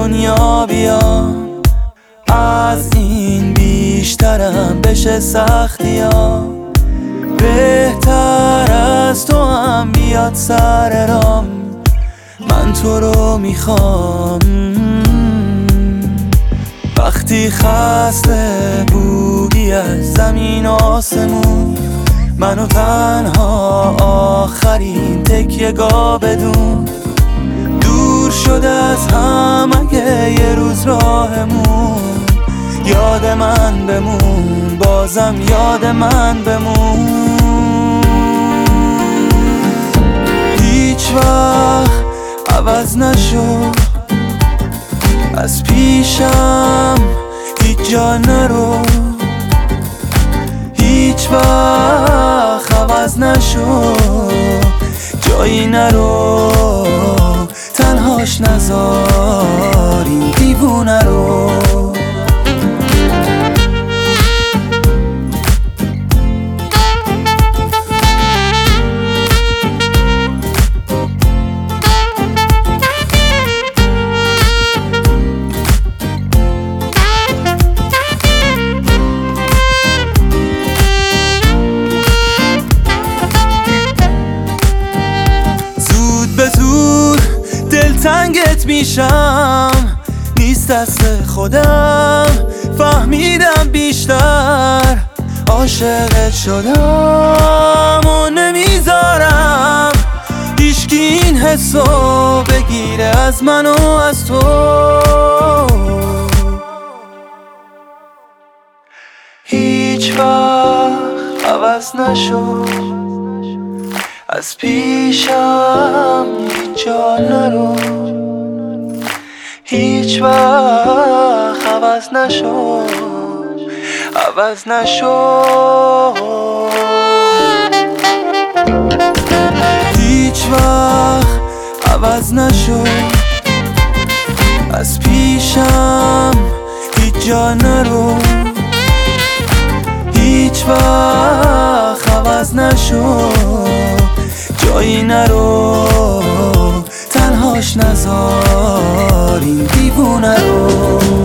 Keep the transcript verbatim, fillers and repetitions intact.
دنیا بیام، از این بیشترم بشه سختی ها. بهتر از تو هم بیاد سر رام، من تو رو میخوام. وقتی خسته بودی از زمین و آسمون، منو تنها آخرین تکیه گاه بدون. دور شده از هم اگه یه روز راهمون، یاد من بمون، بازم یاد من بمون. هیچ وقت عوض نشو، از پیشم هیچ جا نرو. هیچ وقت عوض نشو، جایی نرو، تنهاش نذار این دیوونه رو. به زور دلتنگت میشم، نیست دست خودم، فهمیدم بیشتر عاشقت شدم و نمیذارم هیچکی این حسو بگیره از من و از تو. هیچ وقت عوض نشو، از پیشم هیچ جا نرو. هیچ وقت عوض نشو، عوض نشو. هیچ وقت عوض نشو، از پیشم هیچ جا نرو. هیچ وقت عوض نشو، جایی نرو، تنهاش نذار این دیوونه رو.